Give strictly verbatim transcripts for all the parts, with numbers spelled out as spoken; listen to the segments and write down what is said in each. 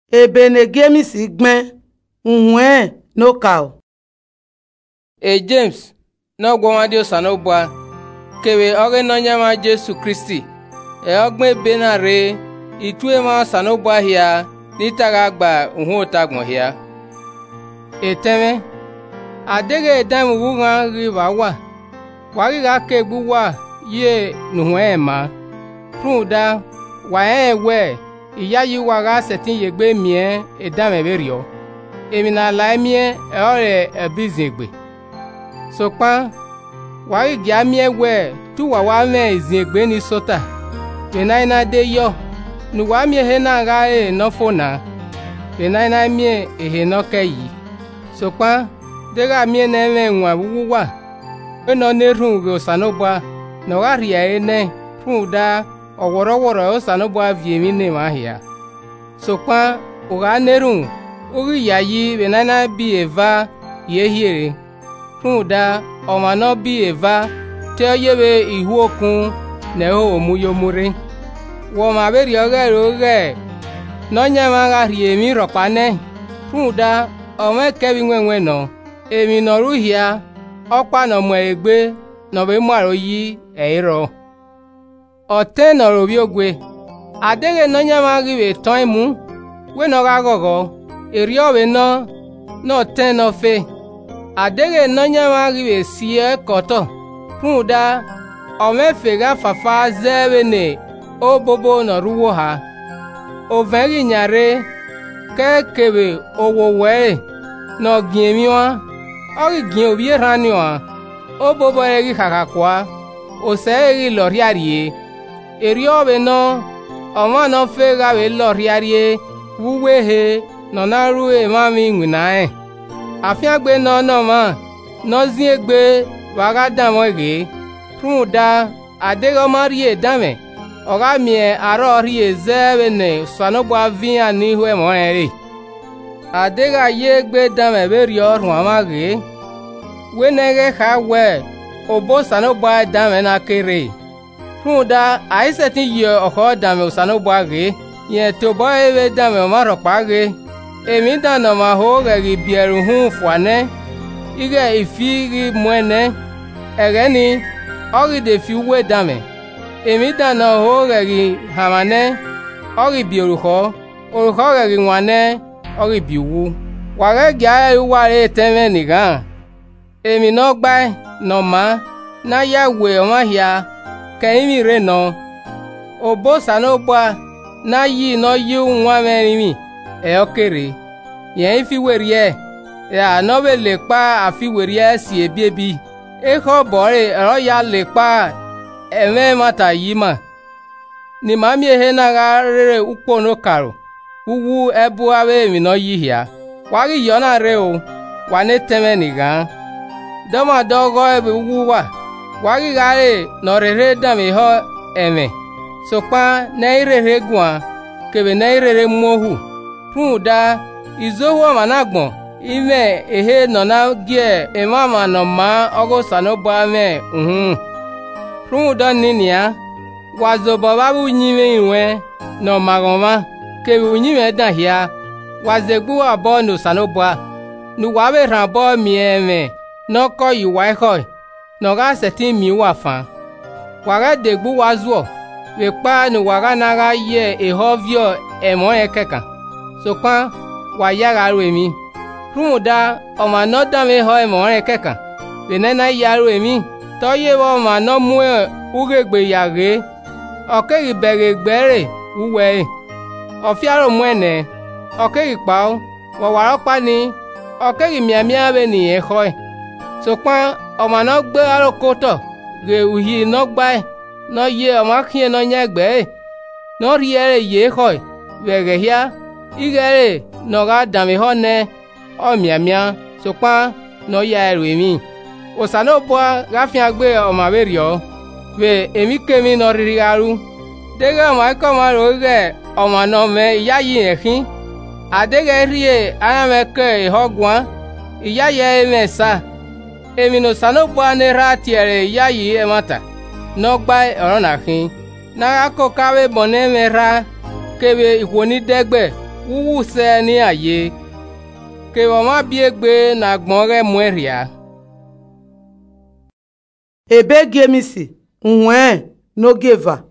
ebe ne gemisi gben uhwe no kao. E James no gwamadi osanobwa kewe oge no nyama Jesu Kristi e ogbe bena re itue ma osanobwa hia nitaga gba uhu tagmo hia. Eteme adege edam wuga riwawa wagi ga kegbuwa ye nuhwe ma pruda wa ewe iya yi waga setin yegbe mie edam eberio emi na la mie e ore ebizegbe sopa wagi ga mie we tu wa wa me izegbe ni sota benaina de yo nu wa mie he na ga e no fona benaina mie ehe no keyi sopa dega mie na me nwa wuwa eno ne run go sanobwa no ga ria ene pruda ọwọrọwọrọ osanobwa viemi ne mahia sopa uga nerun ugi yayi benana bi eva yehiere pruda ọmano bi eva te yebe ihu okun ne ho omuyomure wo ma beri ogere oge no nyama ga riemi ropane pruda ome kebi nwenwe no emi no ruhia ọpa no mo egbe no be maro yi eiro ote no robi ogwe adege no nyama gibe ton mu we no ga gogo eri owe no no te no fe adege no nyama gibe sie koto pruda ome fega fafa zebe ne obobo no ruwo ha overi nyare ke kebe owo we no giemi wa ogi gien obi rani wa obobo egi kakakwa ose egi loriarie eri obe no ọma no fega we loriarie wuwe he no na ru e mami ngwinae afiagbe no no ma no ziegbe waga damo ege pruda adego marie dame oga mie aro rie zebe ne sanobwa via ni hwe mo ere adega yegbe dame beri orun amage wenege ha we obo sanobwa dame na kere pruda aiseti ye oko dame osanobwa ge ye to bo ewe dame o maropa ge emi dano ma ho ge bieru hu fwane ige ifi gi mwene egeni ogi de fi we dame emi dano ho ge hamane ogi bieru ho o ho ge nwane ogi biwu wage gya ware teme nigan emi no gba no ma na ya we o mahia kemi re no obo sanobwa na yi no yi nwa merimi e okere ye fi werie ya no be le pa afi werie si ebiebi e ko bore ro ya le pa eme mata yima ni mami ehe na ga rere upo no karo uwu ebu awe mi no yi hia wagi yo na re o wa ne teme ni gan dama dogo ebe uwu wa wagi gare no rere dame ho eme sopa na irere gwa kebe na irere mohu pruda izowo managbon ime ehe no na gie emama no ma ogo sanobwa me uhun pruda ninia wazobo babu nyime iwe no magoma kebe unyime dahia wazegbu abo no sanobwa nu wabe ran bo mi eme no ko yiwa ho no ga seti mi wafa waga degbu wazuo we pa no waga na ga ye ehovio emo ekeka sopa wa ya ga remi pruda o ma no da me ho emo ekeka we na na ya remi to ye wo ma no mu ugegbe yage oke ibere gbere uwe ofiaro mwene oke ipa wo waro pa ni oke miamia be ni e ho sopa ọmọ náà gbé arókótọ̀ ge uhi náà gbá ẹ̀ náà yé ọmọ akínyẹ náà nyẹ́ gbẹ́ ẹ̀ náà rí ẹ̀rẹ̀ yé kọ̀ wẹ̀rẹ̀ híá ìgẹ̀rẹ̀ náà gá dàmí họ́ nẹ́ ọ̀mìàmìà sọpá náà yá ẹ̀rù èmi òsànà bọ́ gáfíà gbé ọmọ àbẹ̀rẹ̀ ọ́ wẹ̀ èmi kémi náà rírí arú dégé ọmọ akọ́ máa rò gẹ̀ ọmọ náà mẹ ìyá yìí ẹ̀kín àdégẹ̀ rí ẹ̀ arámẹ́kẹ́ ìhọ́gbọ́n ìyá yẹ ẹ̀ mẹ́sà emi no sanobwa ne ra tiere yayi emata no gba oro na kin na ko kawe bone me ra kebe ikwoni degbe wuwu se ni aye ke wo ma bi egbe na gbon re mu eria ebe gemisi nhwe no geva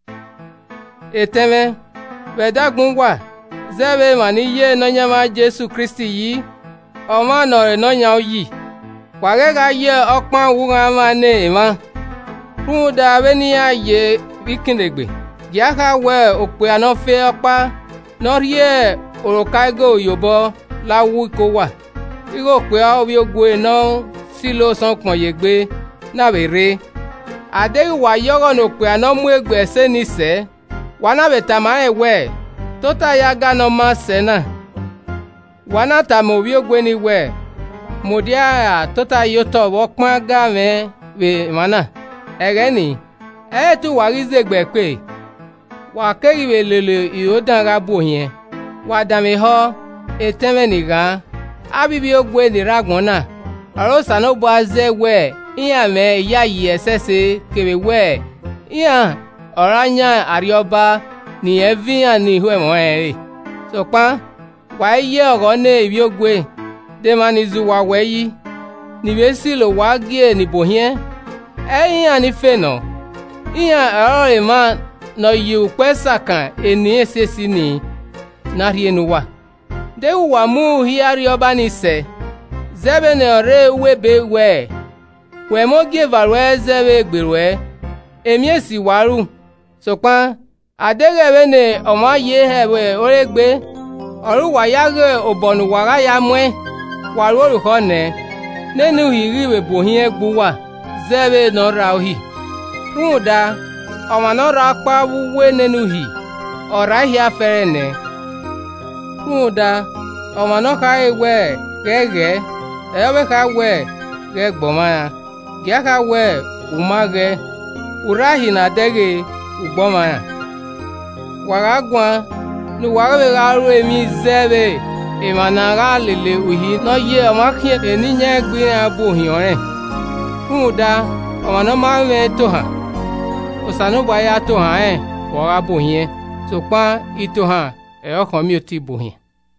eteme bedagun wa zebe mani ye no nyama Jesu Kristi yi o ma no re no nya oyi wage ga ye okpan wu ga ma ne ma fun da be ni aye bikindegbe ya ka we ope anofe opa no rie orokaigo yobo lawu ko wa igo pe o bi ogwe no silo san pon yegbe na bere ade wa yogo no pe anomu egbe se ni se wana beta ma ewe tota ya ga no ma se na wana ta mo bi ogwe ni we modia tota yoto wo pon ga me we mana ere ni e tu wa rizegbe pe wa keri we lele iyo dan ga bo yen wa da mi ho eteme ni ga abibi ogwe ni ragbon na aro sano bo aze we iya me ya yi esese kebe we iya oranya arioba ni evian ni hwe mo e so pa wa ye oro ne ibi ogwe de manizu wa we yi ni be si lo wa gie ni bo yen e iya ni fe no iya aro e ma no yu pesa kan eni esesi ni na rienu wa de wa mu hiari oba ni se zebe ne ore webe we we mo give arwe zebe gberwe emi esi waru sopan adegebe ne o ma ye hewe oregbe oru wa yage obonu wara ya mwe waru oruko ne nenu hiri we bohin egbu wa zebe no ra ohi ruda o ma no ra pa wuwe nenu hi ora hi afere ne ruda o ma no ka ewe gege ewe ka we ge gboma ge ka we umage urahi na dege ugboma wara gwa nu wara we garu emi zebe e mana ga lele uhi no ye o ma kie eni nye gbe abo hin ore ruda o ma no ma we to ha osanu ba ya to ha e wara bo hin so pa ito ha e o kan mi o ti bo hin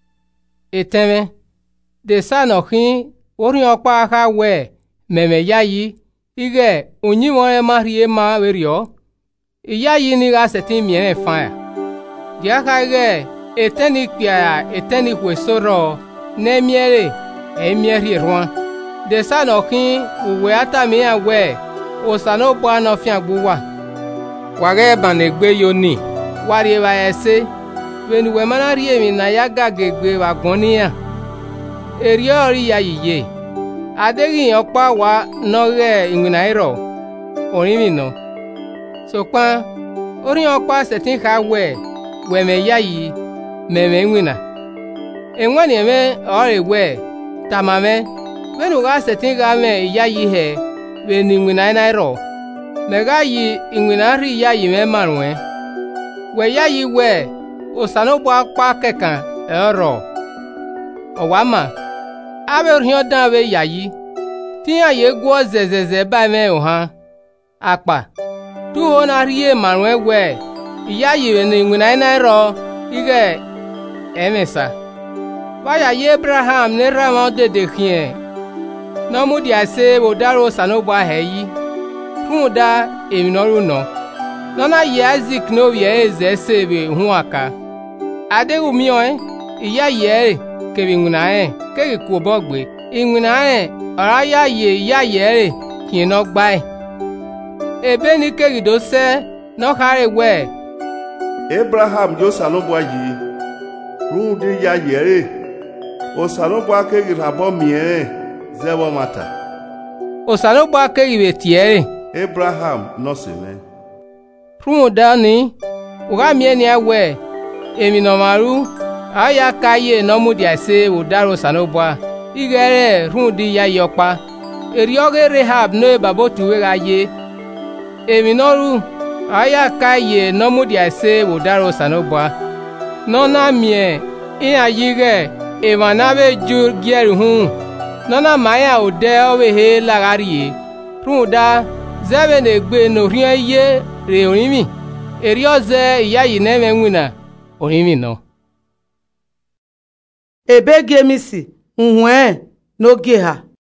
eteme de sano hin orin opa ka we meme yayi ige onyi mo e ma rie ma we rio iyayi ni ga setin mi e fa ya dia ka ge eteni pia eteni kwesoro ne miere e miere ruan de sano hin uwe ata mi a we o sano bo no fi agbo wa wa ge ban egbe yo ni wa rie ba ese we ni we mana rie mi na ya ga gegbe wa gboniya eri ori ya yiye adegi opa wa no re ingina iro orin mi no so pa orin opa setin ka we we me yayi me me ngina enwa ni me ore we tamame we no ga setin ga me yayi he we ni ngina na iro me ga yi ingina ri yayi me marwe we yayi we osano bo apa kekan ero owama abe rion dan we yayi ti aye gwo zezeze ba me o han apa tu ona rie marwe we yayi we ni ngina na ro ige emesa ba yayi Abraham ne rama de de kien no mu dia se bo daro sano bo aheyi fun da emi no ru no nona ye Isaac no ye eze sebe hu aka adegu mi o iya ye ke bi nguna e ke ku bogbe inguna e ora ya ye iya ye kin no gba e ebe ni ke do se no kare we Abraham jo salobo yi ru de ya ye o salobo ke rabo mi e zebo mata o salobo ke ibe tiere Abraham no se me fún dani uga mi eni awe emi no maru aya kaye no mu dia se o daro sanoboa igere run di ya yopa eri oge Rehab no babo tuwe ga ye emi no ru aya kaye no mu dia se o daro sanoboa no na mie in ayige e manabe ju gieru hun no na maya o de owe he lagari run da zebe ne gbe no rien ye re orimi eri oze iya yi na eme nwina orimi no ebe gemisi nhwe n'oge ha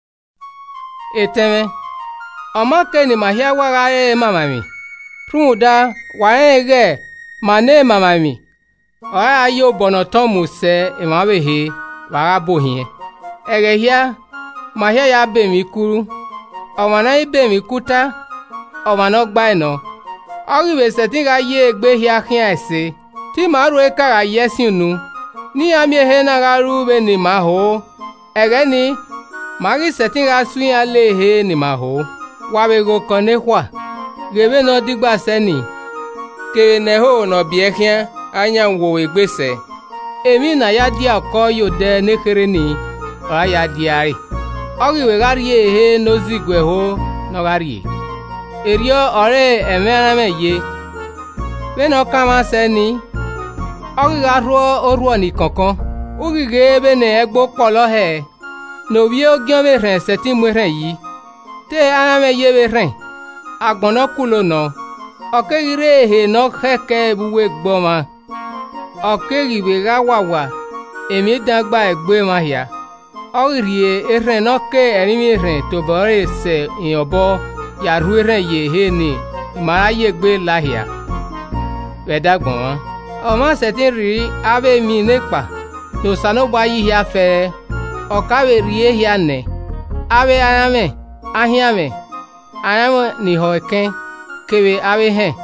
eteme omake ni mahia wagare mamami ruda waege mane mamami oya yo bonotomu se emabehe wagabohie egehia mahia ya bemi kuru omana ibemi kuta omana gba eno oribe setinga ye egbe hia hia ese ti maru eka yesinu ni ami ehe na garu be ni maho egeni magi setinga suya lehe ni maho wabego konehwa gebe no digba seni ke neho no biehia anya wo egbese emi na ya di akoyo de nekere ni aya diari oriwe gari ehe no zigwe ho no gari erio ore emerame ye be no kama seni origa ro oruo ni kankan ogige be ne egbo polo he no bi ogion be ren seti mu ren yi te arame ye be ren agbono kulo no okegire he no keke buwe gboma okegibe ga wawa emi dagba egbe ma ya orie eren no ke emi ren to bore se iyobo ya ru eren ye he ni mara ye gbe lahia be dagbon ọmọ setin ri abe mi nepa no sanogba yi ya fe okawe rie ya ne abe ayame ahiame ayame ni hoken kewe abe he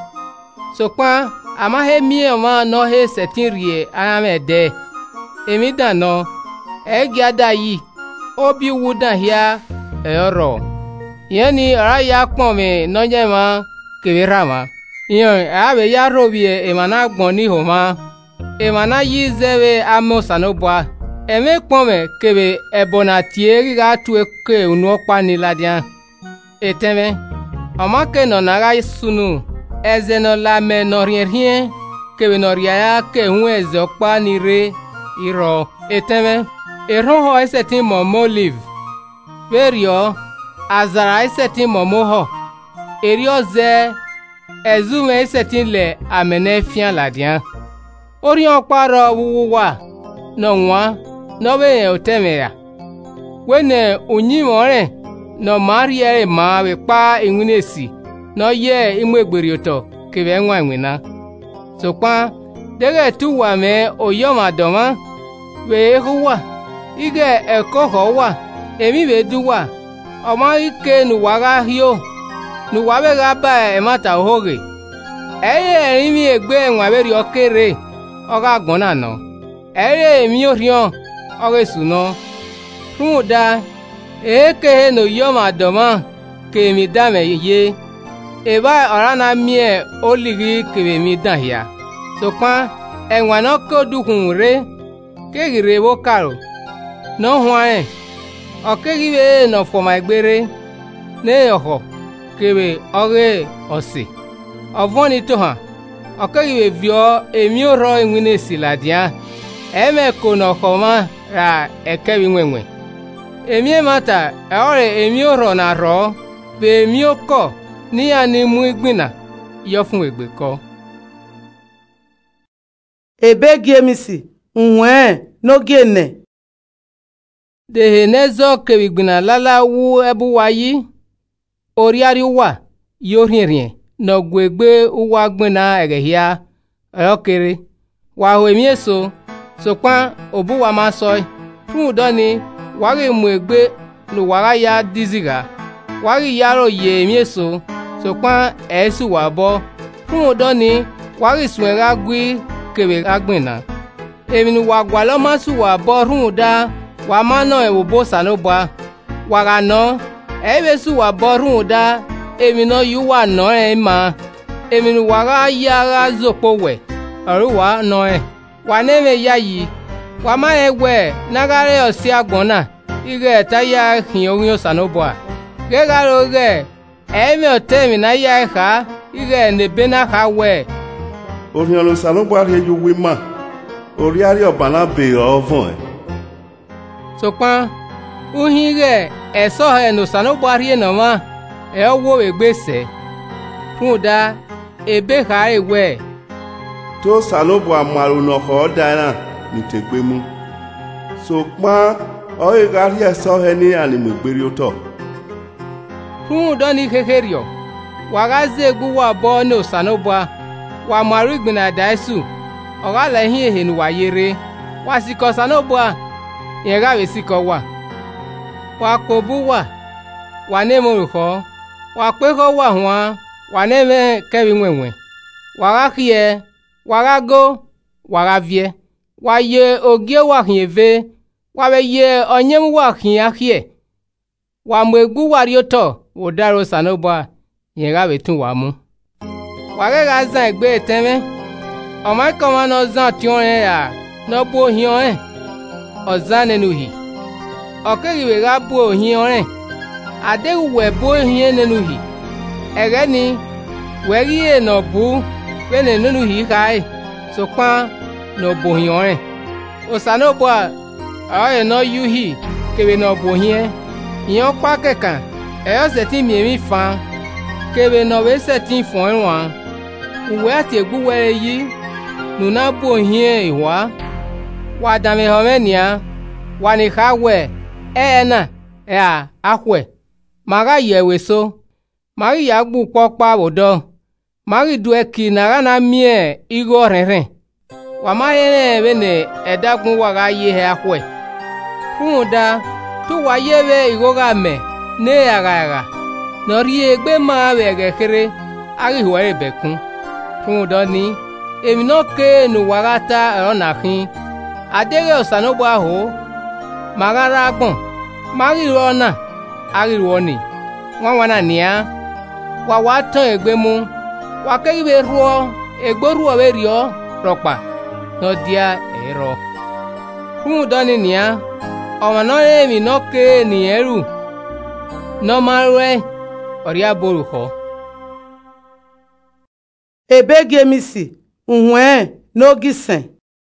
sokwa ama he mi ọmọ no he setin rie ayame de emi dano e giada yi obi wuda hia eoro yeni ara ya pon me no je ma kewe rama Iyon abe ya robie emana gbon ni homa emana yi zewe amo sanobwa eme pome kebe ebona tieri ga tu ke unu opa ni ladian eteme amake no naga sunu eze no la me no rien kebe no ria ke hu eze opa ni re iro eteme eron ho esetin momo live verio azara esetin momo ho erio ze ezume setin le amene fian ladian orion paro wuwa no nwa no be otemea wene unyi more no marie ma we pa enwunesi no ye imwegberi oto kebe nwa nwina so pa dege tuwa me oyoma doma we huwa ige ekoho wa emi be duwa oma ike nu waga hio nu wabe ga ba e mata hoge eye emi egbe nwa be ri okere oga gbona no eye emi orion oge suno ruda eke no yoma doma ke mi dame ye e ba ora na mie oligi ke mi dahia so pa enwa no ko duhun re ke gire bo karo no hwan okegi be no fo ma egbere ne oho kebe oge osi ovoni to ha okegi vio emi oro enwine siladia eme ko no khoma ra ekebi nwenwe emi mata ore emi oro na ro be emi oko ni ani mu igbina yo fun egbe ko ebe gemisi nhwe no gene de nezo kebigbina lala wu ebu wayi oriari wa yorinrin no gwegbe uwa gbina egehia okere wa ho emi eso sopan obu wa ma so fun doni wa re mu egbe no wa ya diziga wa ri yaro ye emi eso sopan esu wa bo fun doni wa ri sunra gwi kebe agbina emi ni wa gwa lo ma su wa bo run da wa ma no e wo bo sanoba wa ga no e be su wa bo run da emi no yu wa no e ma emi ni wa ga ya ga zopo we oru wa no e wa ne me ya yi wa ma e we na ga re osi agbona ige ta ya hin orin sanoba ge ga ro ge e me o te mi na ya e ha ige ne be na ha we orin lo sanoba re yu wi ma ori ari obana be ovon sopan uhire eso he no sanoba ri no ma e owo egbese fun da ebe ha ewe to sanobo amaru no ho dana ni tegbemu so kpa oye garia so heni animu gberi Hu doni kekerio. Wagaze gu wa bo no sanobwa. Wa maru gbina daisu. Oga la hin ehenu wa yere. Wa siko sanobwa. Yega we siko wa. Wa kobu wa. Wa nemo ruko. Wa kweko wa hwa. Wa neme kewi mwenwe. Waga khie. Waga go. Waga vie. Wa ye ogie wa hieve. Wa be ye onyem wa hia hie. Wa mwegu wa rioto. Wodaro sanobwa. Yega we tun wa mu. Wage ga zan egbe teme. O ma koma no zan tion ya. No bo hion e. O zan nenu hi. O ke we ga bo hion e. Ade we bo hion nenu hi. Ege ni we ri e no bu we nenu hi kai. So pa no bo hion e. O sanobwa a e no yu hi ke we no bo hion. Hion pa kekan. E o se ti mi mi fan. Kebe no we seti fon wan uwe ati egbu were yi nuna bo hie iwa wa dame homenia wa ni hawe e na e a ahwe maga yewe so mari ya gbu popa bodo mari du eki na na mie igo reren wa ma yene be ne edagun wa ga ye he ahwe funda tu wa yewe igo ga me ne aga aga Nori egbe ma wege kere ari huwere bekun. Fun doni, emi no ke nu warata erona kin. Adere osanobwa ho. Magara agbon. Mari rona. Ari roni. Wan wana nia. Wa watan egbe mu. Wa keribe ruo. Egbo ruo we rio. Rokpa. No dia ero. Fun doni nia. Oma no emi no ke ni eru. No marwe. Oria boruho. Ebe gemisi, unwe n'ogisen.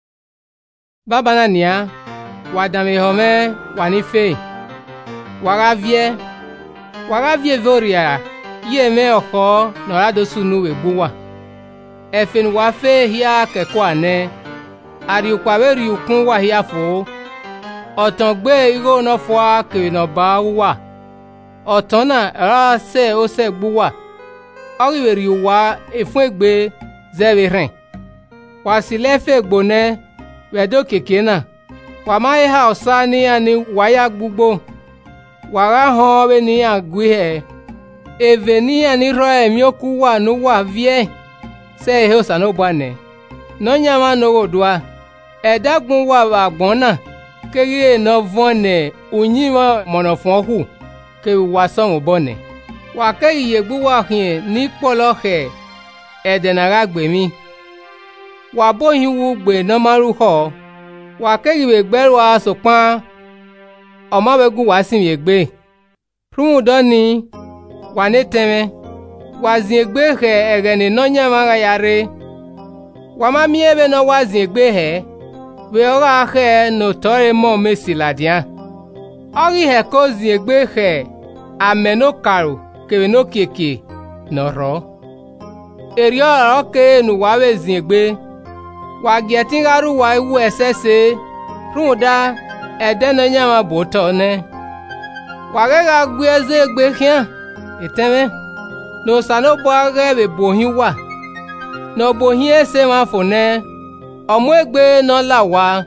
Baba na nia, wadame home, wanife. Waravie, waravie voria, ye me oko, norado sunu webuwa. Efen wafe hia kekwa ne, ari ukwawe ri ukun wa hia fo. Otongbe igo no fwa ke no ba uwa. Otona ra se o se gbuwa. Oriweri wa efun egbe zewe ren. Wa silefe gbone wedo keke na. Wa ma ha osa ni ani waya gbugbo. Wa ra ho we ni agui he. Eve ni ani ro emi oku wa nu wa vie. Se he osa no bwane. No nyama no odua. Edagun wa wa gbona. Kege no vone unyima monofon hu. Ke wa son bone wa ke yegbu wa hin ni polohe edenara gbemi wa bohin wu gbe no maru ho wa ke iwe gberu asopan o ma wegu wa sin yegbe run doni wa ne teme wa zin egbe he egene no nyama yare wa ma mi ebe no wa zin egbe he we ora he no tore mo mesiladian Ori he ko zin egbe he ameno karo kewe no keke no ro. Eri oro ke nu wa we zin egbe. Wa getin garu wa iwu esese. Runda ede no nyama boto ne. Wa ge ga gbe eze egbe kian. Eteme no sanobo age be bohin wa. No bohin ese ma fo ne. Omo egbe no la wa.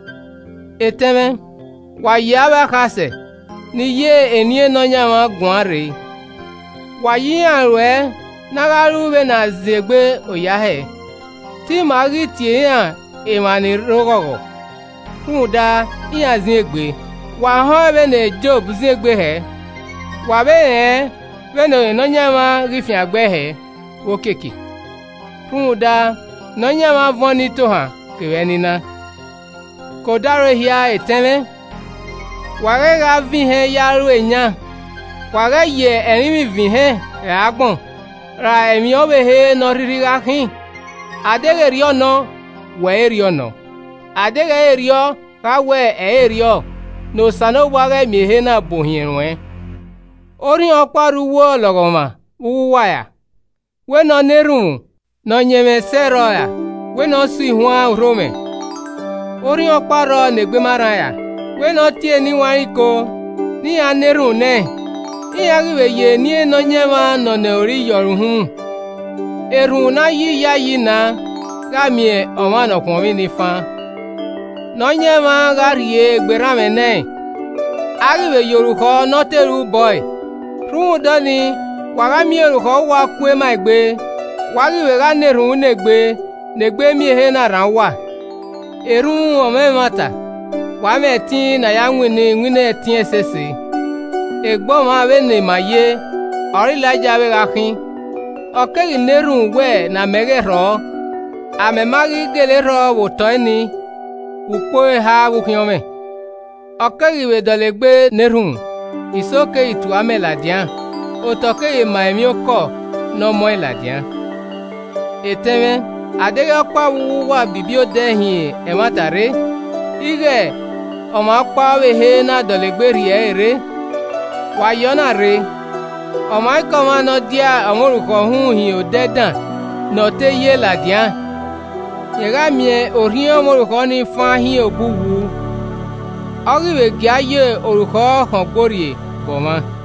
Eteme wa yawa kase ni ye enie no nyama gwanre wa yi anwe na garu be na zegbe oyahe ti magi tie an e mani rogogo kunda iya zegbe wa ho be ne Job zegbe he wa be he be no no nyama rifin agbe he wo keke kunda no nyama voni to han ke ni na ko daro hia eteme Wage ga vi he yaru enya. Wage ye emi mi vi he e agbon. Ra emi obe he no riri ga hin. Adege rio no, we rio no. Adege rio, ka we e rio. No sano wage mi he na bohin we. Ori okparu wo logoma, uwa ya. We no neru, no nyeme sero ya. We no si hua rome. Ori okparo negbe mara ya. we no tie ni wa iko ni aneru ne iya giwe ye ni no nyema no ne ori yorun eru na yi ya yi na ga mie o ma no kwon mi ni fa no nyema ga rie gbera me ne agiwe yoruko no teru boy run do ni wa ga mie ru ko wa kwe ma gbe wa giwe ga neru ne gbe ne gbe mi he na ran wa eru o me mata wa me tin na ya nwini nwini tin esese egbo ma we ne maye ori la ja we ga kin okeri neru we na mege ro ame magi gele ro wo to ni upo ha wo kiome okeri we dole gbe neru isoke itu ame ladian otoke ma emi oko no mo ladian eteme adege pa wu wa bibio dehin e matare ige o ma pa we he na dole gbe ri ere wa yo na re o ma ko ma no dia amoruko hun hin o dedan no te ye ladian ye ga mie orin amoruko ni fa hin obuwu ori we gi aye oruko kan gborie bo ma